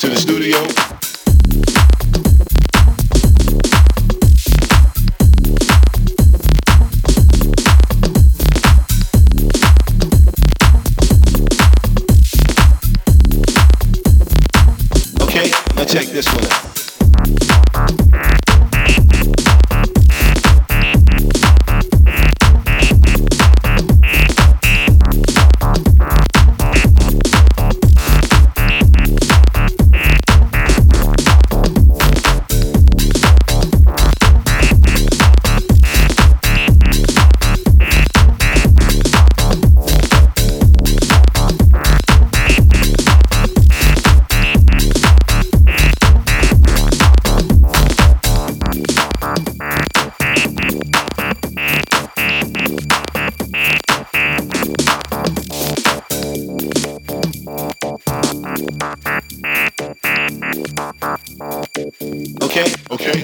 to the studio. Okay, now check this one out. Okay.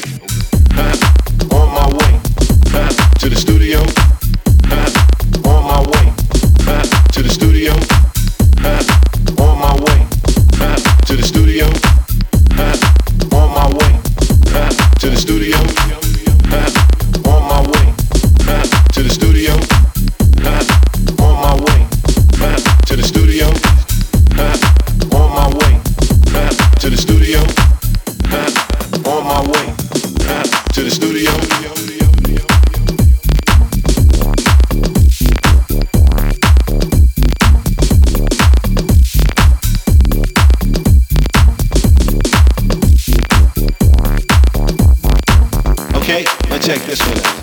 On my way to the studio. On my way to the studio. On my way to the studio. On my way to the studio. On my way to the studio. On my way to the studio. On my way to the studio. On my way to the studio. Okay, now check this one out.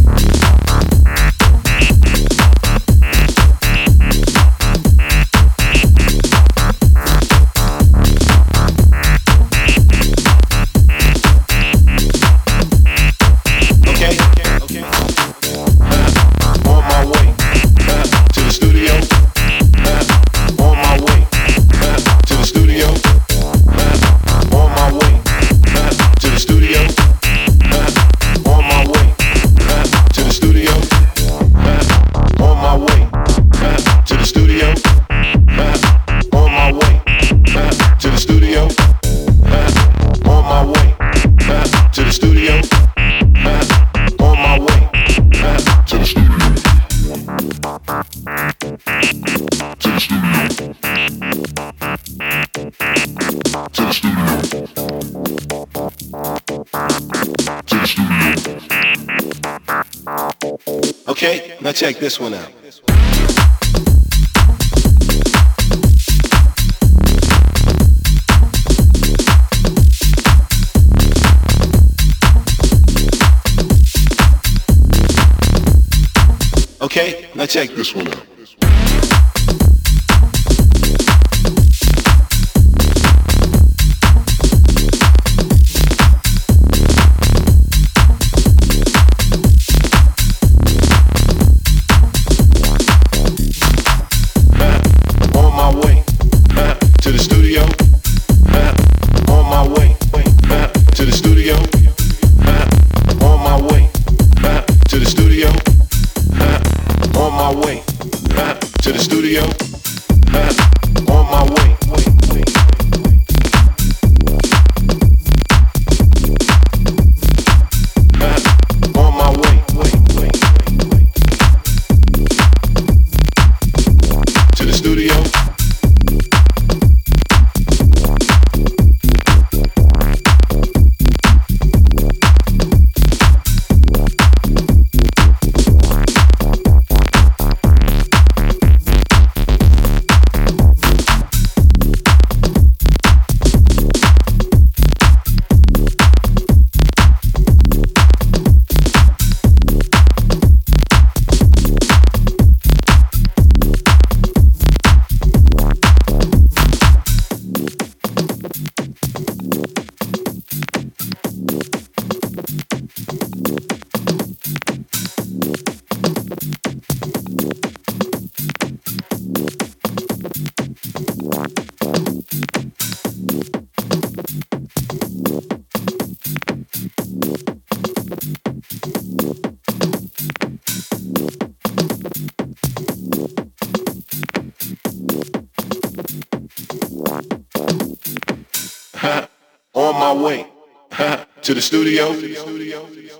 Okay, now check this one out. Okay, now check this one out. way to the studio.